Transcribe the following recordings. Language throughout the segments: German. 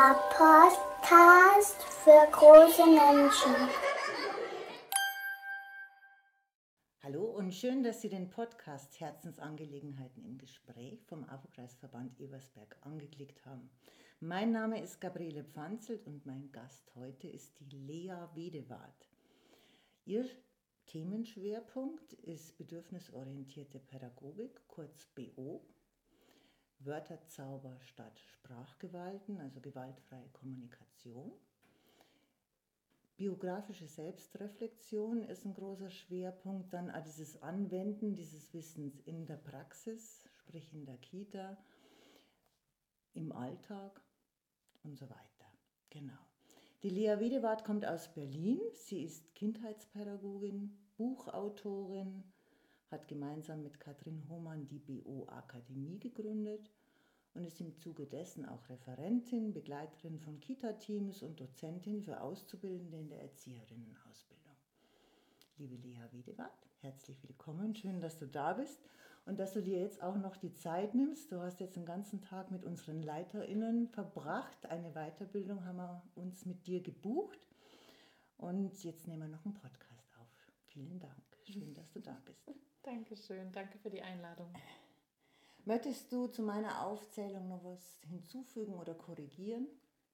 Der Podcast für große Menschen. Hallo und schön, dass Sie den Podcast Herzensangelegenheiten im Gespräch vom AWO-Kreisverband Ebersberg angeklickt haben. Mein Name ist Gabriele Pfanzelt und mein Gast heute ist die Lea Wedewart. Ihr Themenschwerpunkt ist bedürfnisorientierte Pädagogik, kurz BO, Wörterzauber statt Sprachgewalten, also gewaltfreie Kommunikation. Biografische Selbstreflexion ist ein großer Schwerpunkt, dann auch dieses Anwenden dieses Wissens in der Praxis, sprich in der Kita, im Alltag und so weiter. Genau. Die Lea Wedewart kommt aus Berlin. Sie ist Kindheitspädagogin, Buchautorin, hat gemeinsam mit Katrin Hohmann die BO-Akademie gegründet und ist im Zuge dessen auch Referentin, Begleiterin von Kita-Teams und Dozentin für Auszubildende in der Erzieherinnenausbildung. Liebe Lea Wedewart, herzlich willkommen, schön, dass du da bist und dass du dir jetzt auch noch die Zeit nimmst. Du hast jetzt den ganzen Tag mit unseren LeiterInnen verbracht. Eine Weiterbildung haben wir uns mit dir gebucht und jetzt nehmen wir noch einen Podcast auf. Vielen Dank, schön, dass du da bist. Dankeschön, danke für die Einladung. Möchtest du zu meiner Aufzählung noch was hinzufügen oder korrigieren?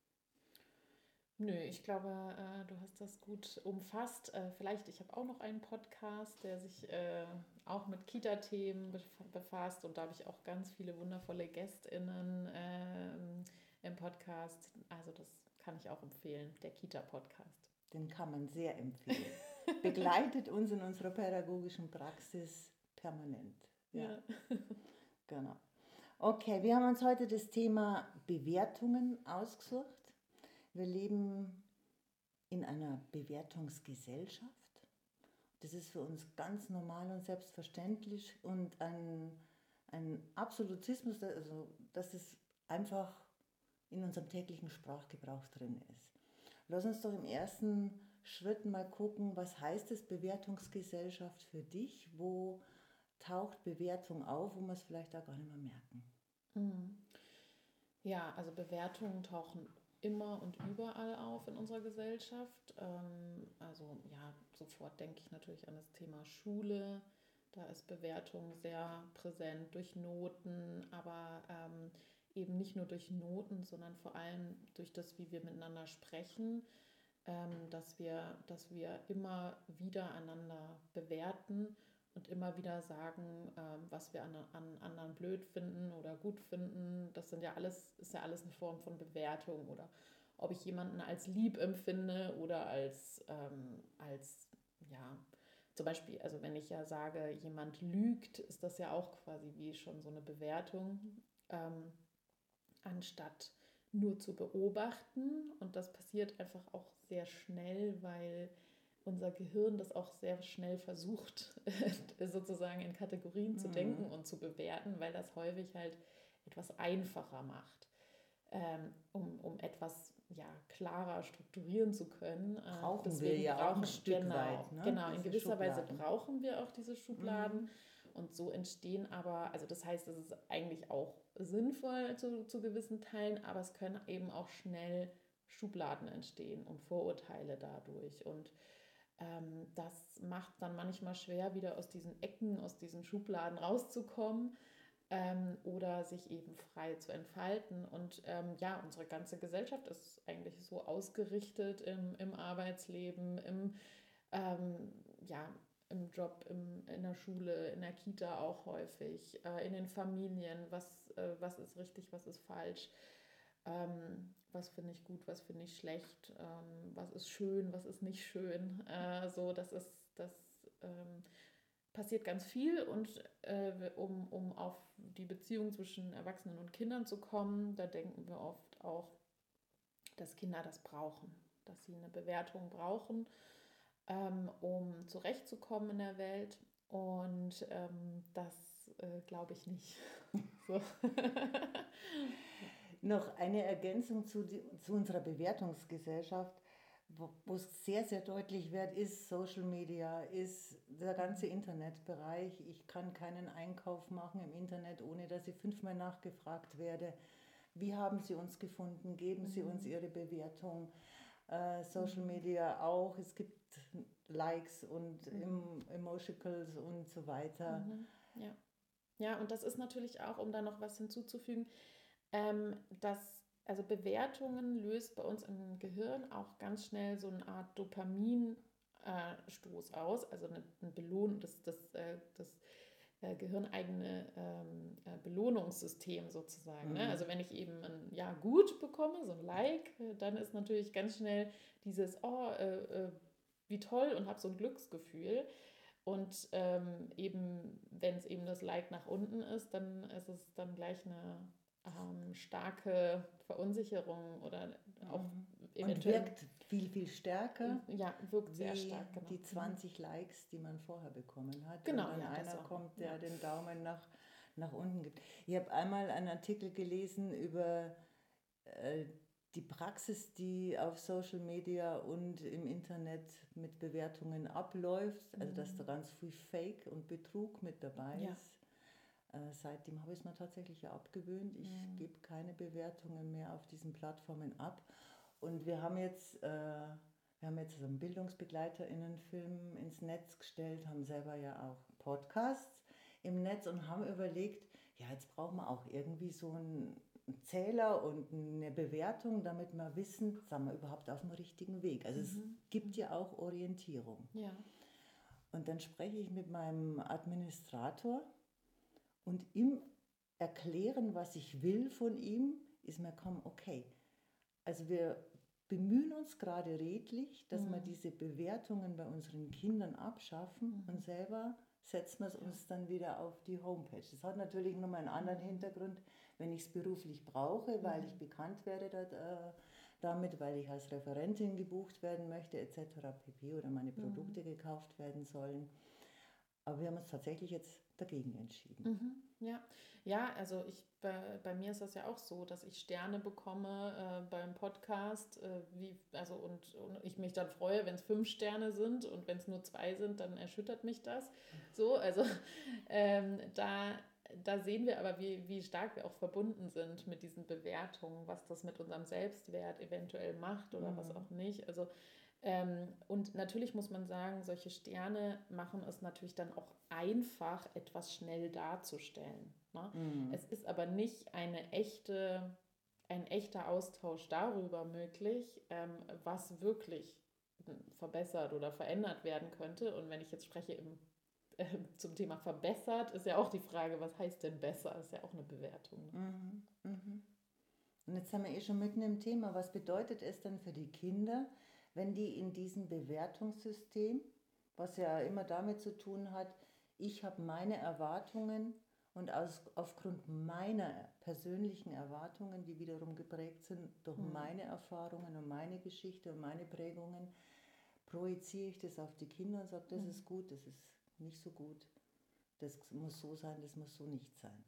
Nö, ich glaube, du hast das gut umfasst. Vielleicht, ich habe auch noch einen Podcast, der sich auch mit Kita-Themen befasst und da habe ich auch ganz viele wundervolle GästInnen im Podcast. Also das kann ich auch empfehlen, der Kita-Podcast. Den kann man sehr empfehlen. Begleitet uns in unserer pädagogischen Praxis permanent. Ja. Genau. Okay, wir haben uns heute das Thema Bewertungen ausgesucht. Wir leben in einer Bewertungsgesellschaft. Das ist für uns ganz normal und selbstverständlich und ein Absolutismus, also dass es einfach in unserem täglichen Sprachgebrauch drin ist. Lass uns doch im ersten Schritt mal gucken, was heißt es Bewertungsgesellschaft für dich? Wo taucht Bewertung auf, wo wir es vielleicht auch gar nicht mehr merken? Ja, also Bewertungen tauchen immer und überall auf in unserer Gesellschaft. Also ja, sofort denke ich natürlich an das Thema Schule. Da ist Bewertung sehr präsent durch Noten, aber eben nicht nur durch Noten, sondern vor allem durch das, wie wir miteinander sprechen, dass wir immer wieder einander bewerten und immer wieder sagen, was wir an anderen blöd finden oder gut finden. Das ist ja alles eine Form von Bewertung. Oder ob ich jemanden als lieb empfinde oder als ja, zum Beispiel, also wenn ich ja sage, jemand lügt, ist das ja auch quasi wie schon so eine Bewertung, anstatt nur zu beobachten. Und das passiert einfach auch sehr schnell, weil unser Gehirn das auch sehr schnell versucht, sozusagen in Kategorien zu denken und zu bewerten, weil das häufig halt etwas einfacher macht, um etwas klarer strukturieren zu können. Brauchen Deswegen wir ja auch ein Stück weit. Ne? Genau, in Diese gewisser Weise Schubladen. brauchen wir auch diese Schubladen. Und so entstehen aber, also das heißt, es ist eigentlich auch sinnvoll zu gewissen Teilen, aber es können eben auch schnell Schubladen entstehen und Vorurteile dadurch. Und das macht dann manchmal schwer, wieder aus diesen Ecken, aus diesen Schubladen rauszukommen oder sich eben frei zu entfalten. Und unsere ganze Gesellschaft ist eigentlich so ausgerichtet im Arbeitsleben, im Job, in der Schule, in der Kita auch häufig, in den Familien, was ist richtig, was ist falsch. Was finde ich gut, was finde ich schlecht, was ist schön, was ist nicht schön. Das passiert ganz viel und um auf die Beziehung zwischen Erwachsenen und Kindern zu kommen, da denken wir oft auch, dass Kinder das brauchen, dass sie eine Bewertung brauchen, um zurechtzukommen in der Welt und das glaube ich nicht. So. Noch eine Ergänzung zu unserer Bewertungsgesellschaft, wo es sehr, sehr deutlich wird, ist Social Media, ist der ganze Internetbereich. Ich kann keinen Einkauf machen im Internet, ohne dass ich 5-mal nachgefragt werde. wie haben Sie uns gefunden, geben Sie uns Ihre Bewertung. Social Media auch, es gibt Likes und Emoticons und so weiter. Ja. Ja, und das ist natürlich auch, um da noch was hinzuzufügen, also Bewertungen löst bei uns im Gehirn auch ganz schnell so eine Art Dopaminstoß aus, also ein das gehirneigene Belohnungssystem sozusagen. Ne? Also wenn ich eben ein Ja gut bekomme, so ein Like, dann ist natürlich ganz schnell dieses wie toll und habe so ein Glücksgefühl. Und eben, wenn es eben das Like nach unten ist, dann ist es dann gleich eine starke Verunsicherung oder auch Und wirkt viel, viel stärker. Ja, wirkt sehr wie stark, genau. die 20 Likes, die man vorher bekommen hat. Genau, wenn dann ja, einer kommt, der den Daumen nach unten gibt. Ich habe einmal einen Artikel gelesen über die Praxis, die auf Social Media und im Internet mit Bewertungen abläuft. Also dass da ganz viel Fake und Betrug mit dabei ist. Seitdem habe ich es mir tatsächlich abgewöhnt. Ich gebe keine Bewertungen mehr auf diesen Plattformen ab. Und wir haben jetzt so einen BildungsbegleiterInnen-Film ins Netz gestellt, haben selber ja auch Podcasts im Netz und haben überlegt, ja, jetzt brauchen wir auch irgendwie so einen Zähler und eine Bewertung, damit wir wissen, sind wir überhaupt auf dem richtigen Weg. Also es gibt ja auch Orientierung. Ja. Und dann spreche ich mit meinem Administrator und ihm erklären, was ich will von ihm, ist mir gekommen, okay, also wir bemühen uns gerade redlich, dass wir diese Bewertungen bei unseren Kindern abschaffen und selber setzen wir es uns dann wieder auf die Homepage. Das hat natürlich nochmal einen anderen Hintergrund, wenn ich es beruflich brauche, weil ich bekannt werde damit, weil ich als Referentin gebucht werden möchte etc. pp. Oder meine Produkte gekauft werden sollen. Aber wir haben uns tatsächlich jetzt dagegen entschieden. Ja, also bei mir ist das ja auch so, dass ich Sterne bekomme beim Podcast, und ich mich dann freue, wenn es 5 Sterne sind und wenn es nur 2 sind, dann erschüttert mich das. So, also da sehen wir aber, wie stark wir auch verbunden sind mit diesen Bewertungen, was das mit unserem Selbstwert eventuell macht oder was auch nicht. Also und natürlich muss man sagen, solche Sterne machen es natürlich dann auch einfach, etwas schnell darzustellen. Ne? Es ist aber nicht ein echter Austausch darüber möglich, was wirklich verbessert oder verändert werden könnte. Und wenn ich jetzt spreche zum Thema verbessert, ist ja auch die Frage, was heißt denn besser? Ist ja auch eine Bewertung. Ne? Und jetzt sind wir schon mitten im Thema. Was bedeutet es denn für die Kinder, wenn die in diesem Bewertungssystem, was ja immer damit zu tun hat, ich habe meine Erwartungen und aufgrund meiner persönlichen Erwartungen, die wiederum geprägt sind durch meine Erfahrungen und meine Geschichte und meine Prägungen, projiziere ich das auf die Kinder und sage, das ist gut, das ist nicht so gut, das muss so sein, das muss so nicht sein.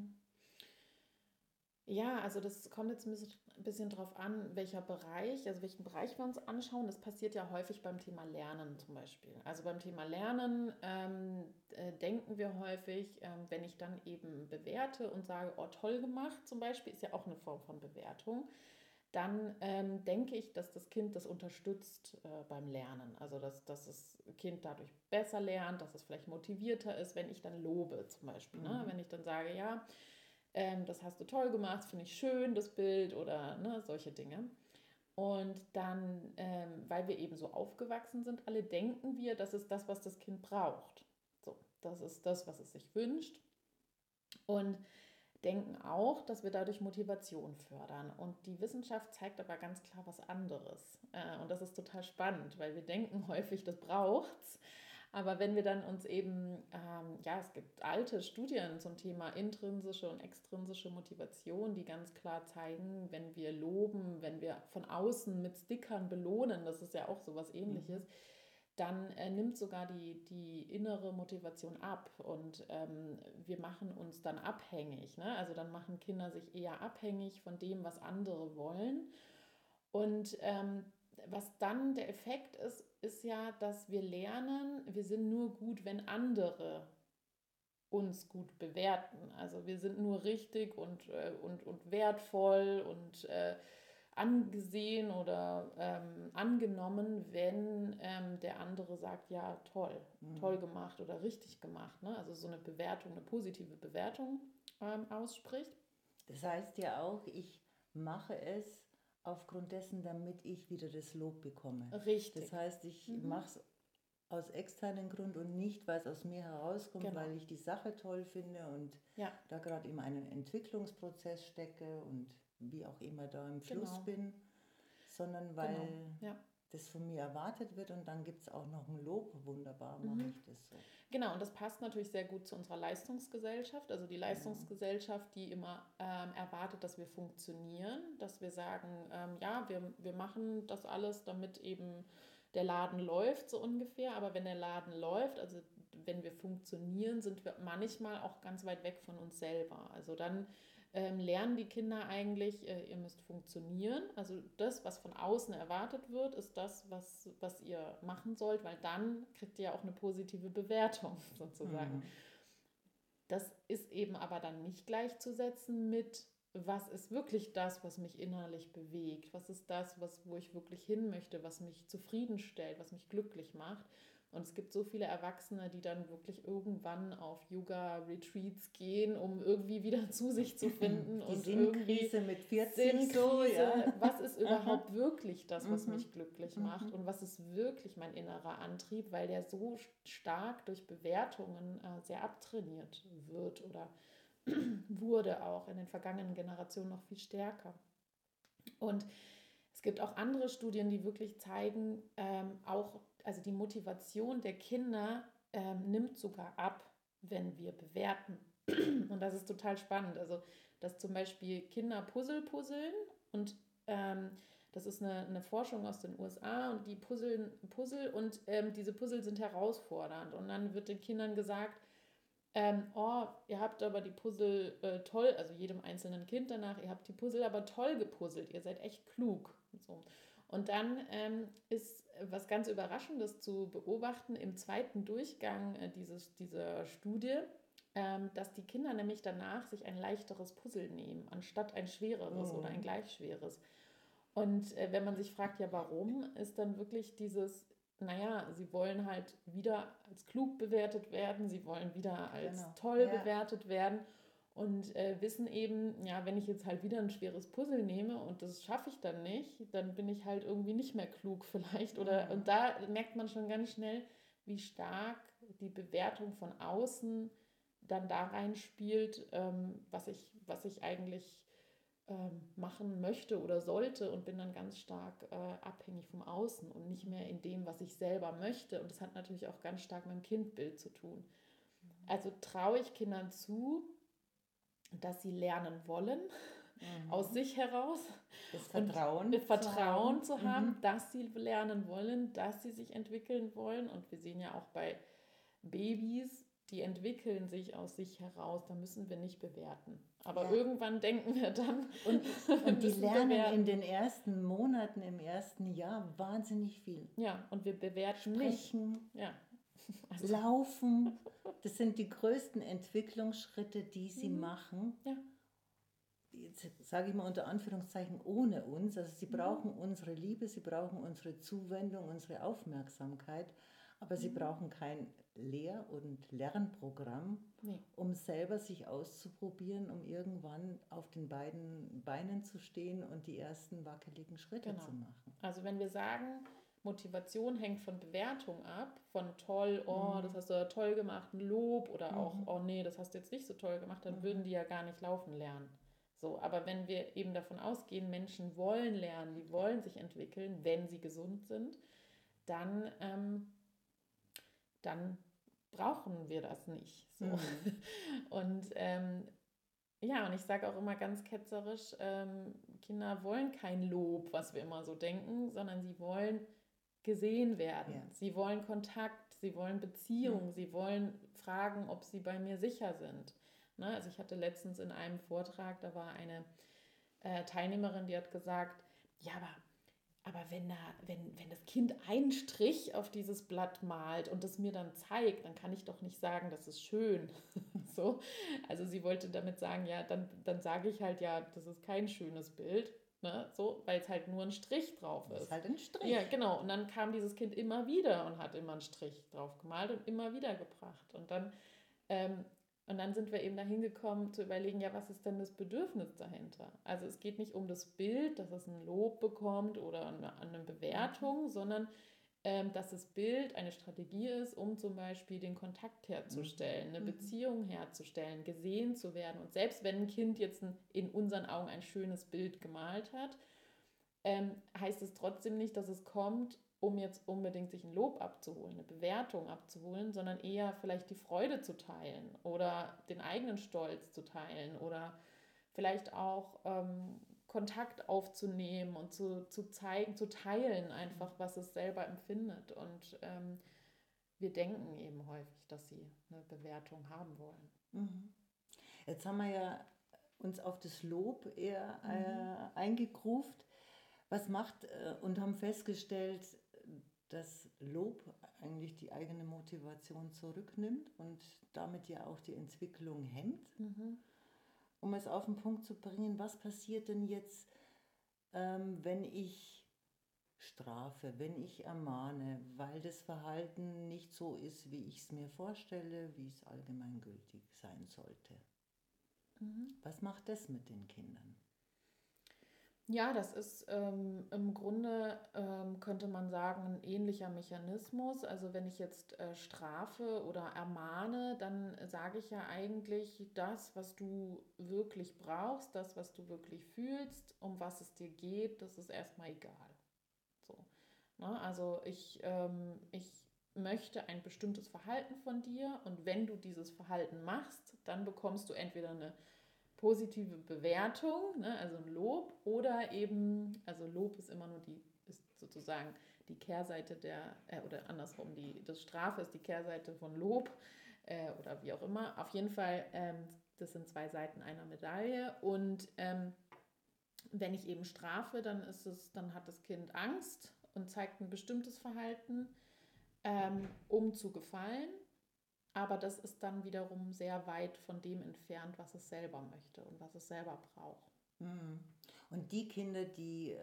Ja, also das kommt jetzt ein bisschen drauf an, welchen Bereich wir uns anschauen. Das passiert ja häufig beim Thema Lernen zum Beispiel. Also beim Thema Lernen denken wir häufig, wenn ich dann eben bewerte und sage, oh, toll gemacht zum Beispiel, ist ja auch eine Form von Bewertung, dann denke ich, dass das Kind das unterstützt beim Lernen. Also dass das Kind dadurch besser lernt, dass es vielleicht motivierter ist, wenn ich dann lobe zum Beispiel. Ne? Wenn ich dann sage, ja, das hast du toll gemacht, finde ich schön, das Bild oder ne, solche Dinge. Und dann, weil wir eben so aufgewachsen sind, alle denken wir, das ist das, was das Kind braucht. So, das ist das, was es sich wünscht. Und denken auch, dass wir dadurch Motivation fördern. Und die Wissenschaft zeigt aber ganz klar was anderes. Und das ist total spannend, weil wir denken häufig, das braucht's. Aber wenn wir dann uns eben, es gibt alte Studien zum Thema intrinsische und extrinsische Motivation, die ganz klar zeigen, wenn wir loben, wenn wir von außen mit Stickern belohnen, das ist ja auch so was Ähnliches, dann nimmt sogar die innere Motivation ab und wir machen uns dann abhängig. Ne? Also dann machen Kinder sich eher abhängig von dem, was andere wollen. Und was dann der Effekt ist ja, dass wir lernen, wir sind nur gut, wenn andere uns gut bewerten. Also wir sind nur richtig und wertvoll und angesehen oder angenommen, wenn der andere sagt, ja, toll gemacht oder richtig gemacht. Ne? Also so eine Bewertung, eine positive Bewertung ausspricht. Das heißt ja auch, ich mache es aufgrund dessen, damit ich wieder das Lob bekomme. Richtig. Das heißt, ich mache es aus externen Grund und nicht, weil es aus mir herauskommt, Genau. weil ich die Sache toll finde und da gerade in einen Entwicklungsprozess stecke und wie auch immer da im Fluss bin, sondern weil das von mir erwartet wird und dann gibt es auch noch ein Lob. Wunderbar, mache ich das so. Genau, und das passt natürlich sehr gut zu unserer Leistungsgesellschaft. Also die Leistungsgesellschaft, die immer erwartet, dass wir funktionieren, dass wir sagen, wir machen das alles, damit eben der Laden läuft, so ungefähr. Aber wenn der Laden läuft, also wenn wir funktionieren, sind wir manchmal auch ganz weit weg von uns selber. Also dann lernen die Kinder eigentlich, ihr müsst funktionieren. Also das, was von außen erwartet wird, ist das, was ihr machen sollt, weil dann kriegt ihr ja auch eine positive Bewertung sozusagen. Das ist eben aber dann nicht gleichzusetzen mit, was ist wirklich das, was mich innerlich bewegt? Was ist das, wo ich wirklich hin möchte, was mich zufriedenstellt, was mich glücklich macht? Und es gibt so viele Erwachsene, die dann wirklich irgendwann auf Yoga-Retreats gehen, um irgendwie wieder zu sich zu finden. Die Sinnkrise mit 40 Sinnkrise, was ist überhaupt wirklich das, was mich glücklich macht? Und was ist wirklich mein innerer Antrieb, weil der so stark durch Bewertungen sehr abtrainiert wird oder wurde auch in den vergangenen Generationen noch viel stärker. Und es gibt auch andere Studien, die wirklich zeigen, also die Motivation der Kinder nimmt sogar ab, wenn wir bewerten. Und das ist total spannend. Also, dass zum Beispiel Kinder Puzzle puzzeln und das ist eine Forschung aus den USA und die puzzeln Puzzle und diese Puzzle sind herausfordernd. Und dann wird den Kindern gesagt, ihr habt aber die Puzzle toll, also jedem einzelnen Kind danach, ihr habt die Puzzle aber toll gepuzzelt, ihr seid echt klug. So. Und dann ist was ganz Überraschendes zu beobachten im zweiten Durchgang dieser Studie, dass die Kinder nämlich danach sich ein leichteres Puzzle nehmen, anstatt ein schwereres oder ein gleich schweres. Und wenn man sich fragt, ja warum, ist dann wirklich dieses, sie wollen halt wieder als klug bewertet werden, sie wollen wieder als toll bewertet werden und wissen eben, wenn ich jetzt halt wieder ein schweres Puzzle nehme und das schaffe ich dann nicht, dann bin ich halt irgendwie nicht mehr klug vielleicht. Und da merkt man schon ganz schnell, wie stark die Bewertung von außen dann da reinspielt, was ich eigentlich machen möchte oder sollte und bin dann ganz stark abhängig vom Außen und nicht mehr in dem, was ich selber möchte. Und das hat natürlich auch ganz stark mit dem Kindbild zu tun. Also traue ich Kindern zu, dass sie lernen wollen, aus sich heraus. Das Vertrauen, und Vertrauen zu haben, dass sie lernen wollen, dass sie sich entwickeln wollen. Und wir sehen ja auch bei Babys, die entwickeln sich aus sich heraus, da müssen wir nicht bewerten. Aber irgendwann denken wir dann. Und die lernen in den ersten Monaten, im ersten Jahr wahnsinnig viel. Ja, und wir bewerten Sprechen, also laufen. Das sind die größten Entwicklungsschritte, die sie machen. Ja. Jetzt sage ich mal unter Anführungszeichen ohne uns. Also sie brauchen unsere Liebe, sie brauchen unsere Zuwendung, unsere Aufmerksamkeit. Aber sie brauchen kein Lehr- und Lernprogramm, um selber sich auszuprobieren, um irgendwann auf den beiden Beinen zu stehen und die ersten wackeligen Schritte zu machen. Also wenn wir sagen, Motivation hängt von Bewertung ab, von toll, das hast du toll gemacht, ein Lob oder auch, das hast du jetzt nicht so toll gemacht, dann würden die ja gar nicht laufen lernen. So, aber wenn wir eben davon ausgehen, Menschen wollen lernen, die wollen sich entwickeln, wenn sie gesund sind, dann brauchen wir das nicht. So. Und und ich sage auch immer ganz ketzerisch, Kinder wollen kein Lob, was wir immer so denken, sondern sie wollen gesehen werden. Ja. Sie wollen Kontakt, sie wollen Beziehung, sie wollen fragen, ob sie bei mir sicher sind. Ne? Also ich hatte letztens in einem Vortrag, da war eine Teilnehmerin, die hat gesagt, ja, aber aber wenn das Kind einen Strich auf dieses Blatt malt und das mir dann zeigt, dann kann ich doch nicht sagen, das ist schön. So. Also sie wollte damit sagen, ja, dann sage ich halt, ja, das ist kein schönes Bild. Ne? So, weil es halt nur ein Strich drauf Das ist. ist halt ein Strich. Ja, genau. Und dann kam dieses Kind immer wieder und hat immer einen Strich drauf gemalt und immer wieder gebracht. Ähm, und dann sind wir eben dahin gekommen zu überlegen, ja, was ist denn das Bedürfnis dahinter? Also es geht nicht um das Bild, dass es ein Lob bekommt oder eine Bewertung, sondern dass das Bild eine Strategie ist, um zum Beispiel den Kontakt herzustellen, eine Beziehung herzustellen, gesehen zu werden. Und selbst wenn ein Kind jetzt in unseren Augen ein schönes Bild gemalt hat, heißt es trotzdem nicht, dass es kommt, um jetzt unbedingt sich ein Lob abzuholen, eine Bewertung abzuholen, sondern eher vielleicht die Freude zu teilen oder den eigenen Stolz zu teilen oder vielleicht auch Kontakt aufzunehmen und zu zeigen, zu teilen einfach, was es selber empfindet. Und wir denken eben häufig, dass sie eine Bewertung haben wollen. Mhm. Jetzt haben wir ja uns auf das Lob eher eingegruft. Was macht und haben festgestellt, dass Lob eigentlich die eigene Motivation zurücknimmt und damit ja auch die Entwicklung hemmt. Um es auf den Punkt zu bringen, was passiert denn jetzt, wenn ich strafe, wenn ich ermahne, weil das Verhalten nicht so ist, wie ich es mir vorstelle, wie es allgemeingültig sein sollte? Was macht das mit den Kindern? Ja, das ist im Grunde, könnte man sagen, ein ähnlicher Mechanismus. Also wenn ich jetzt strafe oder ermahne, dann sage ich ja eigentlich das, was du wirklich brauchst, das, was du wirklich fühlst, um was es dir geht, das ist erstmal egal. So. Ne? Also ich möchte ein bestimmtes Verhalten von dir und wenn du dieses Verhalten machst, dann bekommst du entweder eine positive Bewertung, ne, also ein Lob, oder eben, also Lob ist immer nur ist sozusagen die Kehrseite oder andersrum, das Strafe ist die Kehrseite von Lob oder wie auch immer. Auf jeden Fall, das sind zwei Seiten einer Medaille und wenn ich eben strafe, dann hat das Kind Angst und zeigt ein bestimmtes Verhalten, um zu gefallen. Aber das ist dann wiederum sehr weit von dem entfernt, was es selber möchte und was es selber braucht. Und die Kinder, die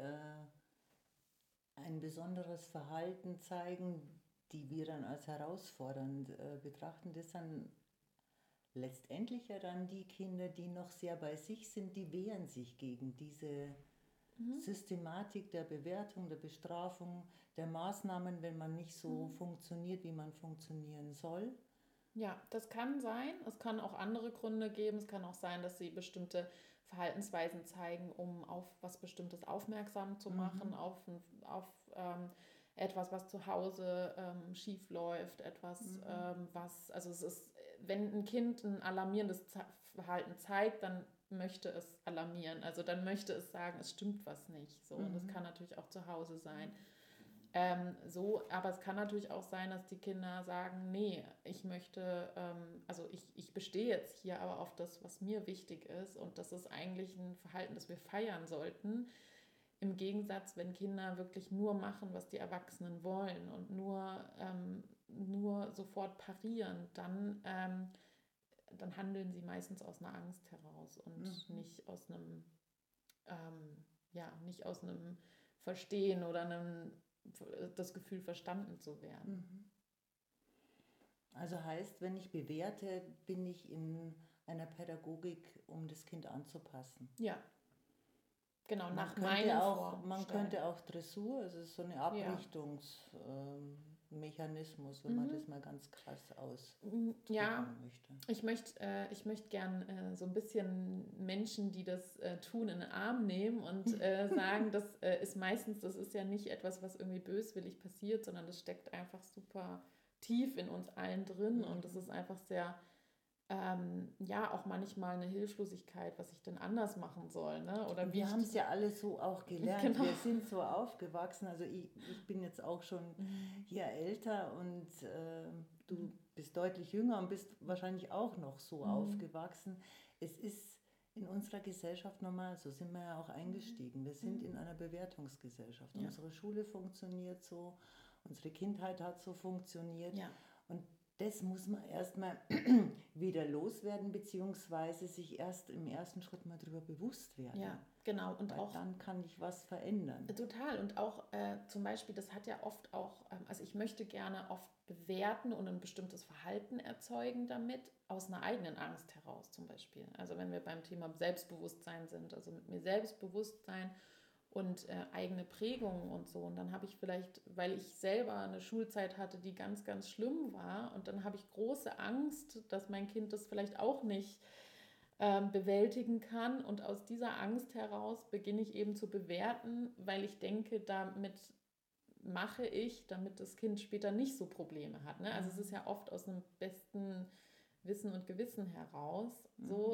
ein besonderes Verhalten zeigen, die wir dann als herausfordernd betrachten, das sind letztendlich ja dann die Kinder, die noch sehr bei sich sind, die wehren sich gegen diese Systematik der Bewertung, der Bestrafung, der Maßnahmen, wenn man nicht so funktioniert, wie man funktionieren soll. Ja, das kann sein. Es kann auch andere Gründe geben. Es kann auch sein, dass sie bestimmte Verhaltensweisen zeigen, um auf was Bestimmtes aufmerksam zu machen, auf etwas, was zu Hause schief läuft, also es ist, wenn ein Kind ein alarmierendes Verhalten zeigt, dann möchte es alarmieren. Also dann möchte es sagen, es stimmt was nicht. So. Und das kann natürlich auch zu Hause sein. Aber es kann natürlich auch sein, dass die Kinder sagen, nee, ich möchte, also ich bestehe jetzt hier aber auf das, was mir wichtig ist und das ist eigentlich ein Verhalten, das wir feiern sollten. Im Gegensatz, wenn Kinder wirklich nur machen, was die Erwachsenen wollen und nur sofort parieren, dann handeln sie meistens aus einer Angst heraus und nicht aus einem, nicht aus einem Verstehen oder das Gefühl, verstanden zu werden. Also heißt, wenn ich bewerte, bin ich in einer Pädagogik, um das Kind anzupassen. Ja, genau, Man nach könnte meinen auch, man Vorstellungen. könnte auch Dressur, also so eine Abrichtungsmechanismus, wenn man das mal ganz krass ausdrücken möchte. Ich möchte gern so ein bisschen Menschen, die das tun, in den Arm nehmen und sagen, das ist ja nicht etwas, was irgendwie böswillig passiert, sondern das steckt einfach super tief in uns allen drin und das ist einfach sehr, auch manchmal eine Hilflosigkeit, was ich denn anders machen soll. Ne? Oder Wir haben es ja alle so auch gelernt. Genau. Wir sind so aufgewachsen. Also ich bin jetzt auch schon hier älter und du bist deutlich jünger und bist wahrscheinlich auch noch so aufgewachsen. Es ist in unserer Gesellschaft normal. So sind wir ja auch eingestiegen. Wir sind in einer Bewertungsgesellschaft. Ja. Unsere Schule funktioniert so, unsere Kindheit hat so funktioniert. Ja. Und das muss man erstmal wieder loswerden, beziehungsweise sich erst im ersten Schritt mal darüber bewusst werden. Ja, genau. Und Weil auch dann kann ich was verändern. total. Und auch zum Beispiel, das hat ja oft auch, also ich möchte gerne oft bewerten und ein bestimmtes Verhalten erzeugen damit, aus einer eigenen Angst heraus zum Beispiel. Also wenn wir beim Thema Selbstbewusstsein sind, also mit mir Selbstbewusstsein und eigene Prägungen und so. Und dann habe ich vielleicht, weil ich selber eine Schulzeit hatte, die ganz, ganz schlimm war, und dann habe ich große Angst, dass mein Kind das vielleicht auch nicht bewältigen kann. Und aus dieser Angst heraus beginne ich eben zu bewerten, weil ich denke, damit mache ich, damit das Kind später nicht so Probleme hat. Ne? Also es ist ja oft aus einem besten Wissen und Gewissen heraus. So,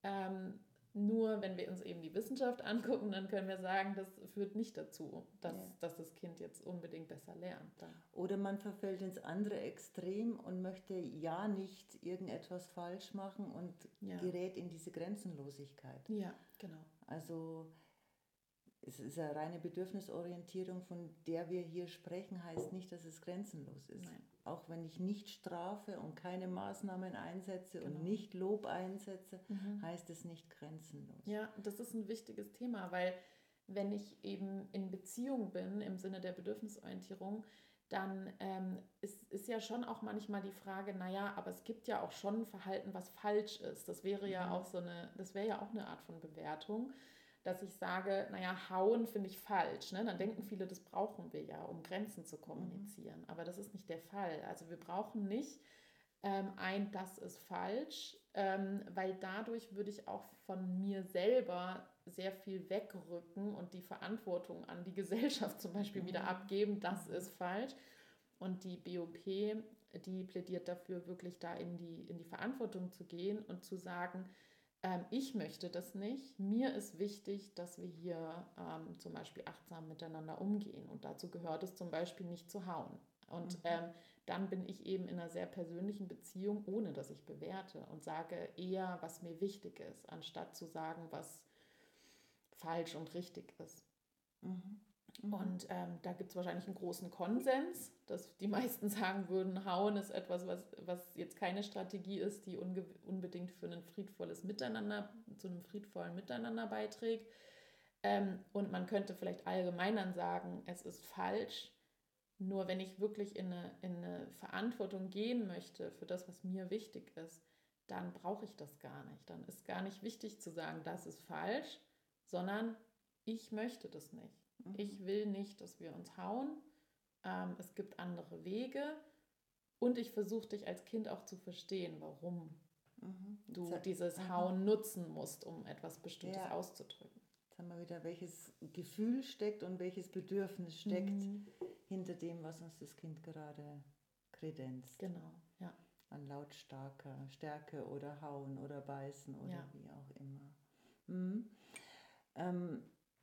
nur wenn wir uns eben die Wissenschaft angucken, dann können wir sagen, das führt nicht dazu, dass das Kind jetzt unbedingt besser lernt. Dann. Oder man verfällt ins andere Extrem und möchte ja nicht irgendetwas falsch machen und gerät in diese Grenzenlosigkeit. Ja, genau. Also es ist eine reine Bedürfnisorientierung, von der wir hier sprechen, heißt nicht, dass es grenzenlos ist. Nein. Auch wenn ich nicht strafe und keine Maßnahmen einsetze und nicht Lob einsetze, heißt es nicht grenzenlos. Ja, das ist ein wichtiges Thema, weil wenn ich eben in Beziehung bin, im Sinne der Bedürfnisorientierung, dann ist ja schon auch manchmal die Frage, naja, aber es gibt ja auch schon ein Verhalten, was falsch ist. Das wäre ja auch das wäre ja auch eine Art von Bewertung, dass ich sage, naja, hauen finde ich falsch. Ne? Dann denken viele, das brauchen wir ja, um Grenzen zu kommunizieren. Aber das ist nicht der Fall. Also wir brauchen nicht das ist falsch, weil dadurch würde ich auch von mir selber sehr viel wegrücken und die Verantwortung an die Gesellschaft zum Beispiel wieder abgeben, das ist falsch. Und die BOP, die plädiert dafür, wirklich da in die Verantwortung zu gehen und zu sagen, ich möchte das nicht. Mir ist wichtig, dass wir hier zum Beispiel achtsam miteinander umgehen. Und dazu gehört es zum Beispiel nicht zu hauen. Und dann bin ich eben in einer sehr persönlichen Beziehung, ohne dass ich bewerte und sage eher, was mir wichtig ist, anstatt zu sagen, was falsch und richtig ist. Und da gibt es wahrscheinlich einen großen Konsens, dass die meisten sagen würden, hauen ist etwas, was jetzt keine Strategie ist, die unbedingt für ein friedvolles Miteinander, zu einem friedvollen Miteinander beiträgt. Und man könnte vielleicht allgemeiner sagen, es ist falsch. Nur wenn ich wirklich in eine Verantwortung gehen möchte für das, was mir wichtig ist, dann brauche ich das gar nicht. Dann ist gar nicht wichtig zu sagen, das ist falsch, sondern ich möchte das nicht. Ich will nicht, dass wir uns hauen. Es gibt andere Wege. Und ich versuche dich als Kind auch zu verstehen, warum du dieses Hauen nutzen musst, um etwas Bestimmtes auszudrücken. Jetzt haben wir wieder, welches Gefühl steckt und welches Bedürfnis steckt hinter dem, was uns das Kind gerade kredenzt. Genau, ja. An Lautstärke oder Hauen oder Beißen oder wie auch immer.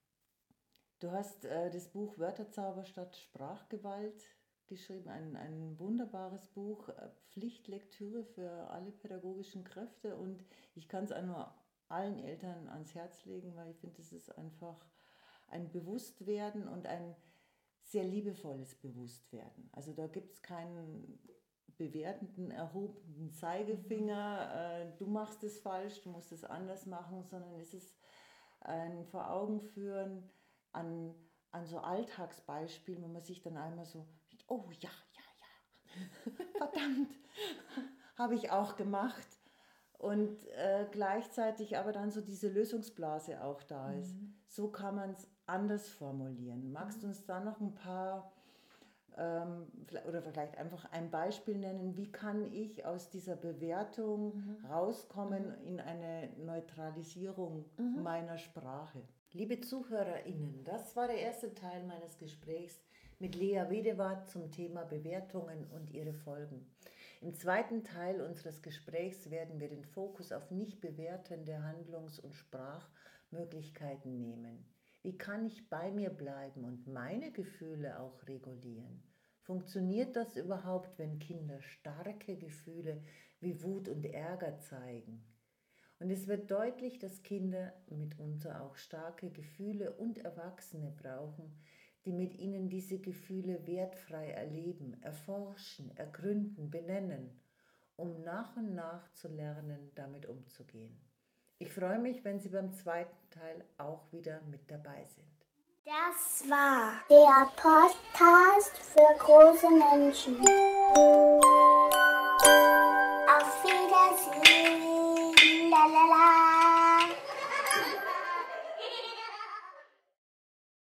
Du hast das Buch Wörterzauber statt Sprachgewalt geschrieben, ein wunderbares Buch, Pflichtlektüre für alle pädagogischen Kräfte, und ich kann es auch nur allen Eltern ans Herz legen, weil ich finde, es ist einfach ein Bewusstwerden und ein sehr liebevolles Bewusstwerden. Also da gibt es keinen bewertenden, erhobenen Zeigefinger, du machst es falsch, du musst es anders machen, sondern es ist ein Vor Augen führen an so Alltagsbeispielen, wo man sich dann einmal so, oh ja, verdammt, habe ich auch gemacht. Und gleichzeitig aber dann so diese Lösungsblase auch da ist. So kann man es anders formulieren. Magst du uns da noch ein paar oder vielleicht einfach ein Beispiel nennen, wie kann ich aus dieser Bewertung rauskommen in eine Neutralisierung meiner Sprache? Liebe ZuhörerInnen, das war der erste Teil meines Gesprächs mit Lea Wedewart zum Thema Bewertungen und ihre Folgen. Im zweiten Teil unseres Gesprächs werden wir den Fokus auf nicht bewertende Handlungs- und Sprachmöglichkeiten nehmen. Wie kann ich bei mir bleiben und meine Gefühle auch regulieren? Funktioniert das überhaupt, wenn Kinder starke Gefühle wie Wut und Ärger zeigen? Und es wird deutlich, dass Kinder mitunter auch starke Gefühle und Erwachsene brauchen, die mit ihnen diese Gefühle wertfrei erleben, erforschen, ergründen, benennen, um nach und nach zu lernen, damit umzugehen. Ich freue mich, wenn Sie beim zweiten Teil auch wieder mit dabei sind. Das war der Podcast für große Menschen.